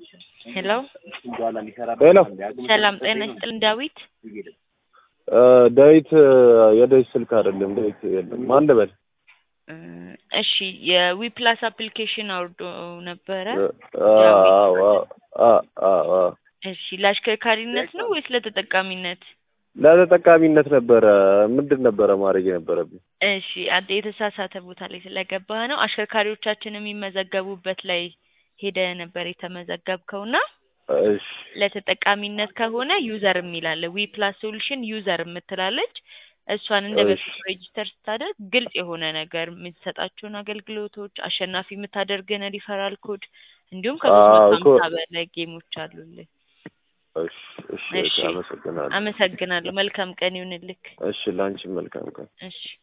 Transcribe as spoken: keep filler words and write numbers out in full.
ሄሎ ሄሎ ሰላም ጤና ይስጥልን ዳዊት ዳዊት የዳዊት ስልክ አይደለም ዳዊት የለም ማን ልበል እሺ የዊፕላስ አፕሊኬሽን አውርዶ ነበረ አዎ አዎ አዎ እሺ ለአሽከርካሪነት ነው ወይስ ለተጠቃሚነት ለተጠቃሚነት ነበረ ምንድን ነበረ ማድረግ የነበረብኝ እሺ አንተ የተሳሳተ ቦታ ላይ ስለገባህ ነው አሽከርካሪዎቻችን የሚመዘገቡበት ላይ ሄደ ነበር የተመዘገብከውና እሺ ለተጠቃሚነት ከሆነ ዩዘር የሚላል ዊፕላስ ሶሉሽን ዩዘር የምትላለች እሷን እንደበፊት ሬጂስተር ስታደርግ ግልጽ የሆነ ነገር የምትሰጣቸውን አገልግሎቶች አሸናፊ የምታደርገን ሪፈራል ኮድ እንዲሁም ከሶስት መቶ ሃምሳ በላይ ጌሞች አሉልህ እሺ እሺ አመሰግናለሁ አመሰግናለሁ መልካም ቀን ይሁንልህ እሺ ላንቺ መልካም ቀን እሺ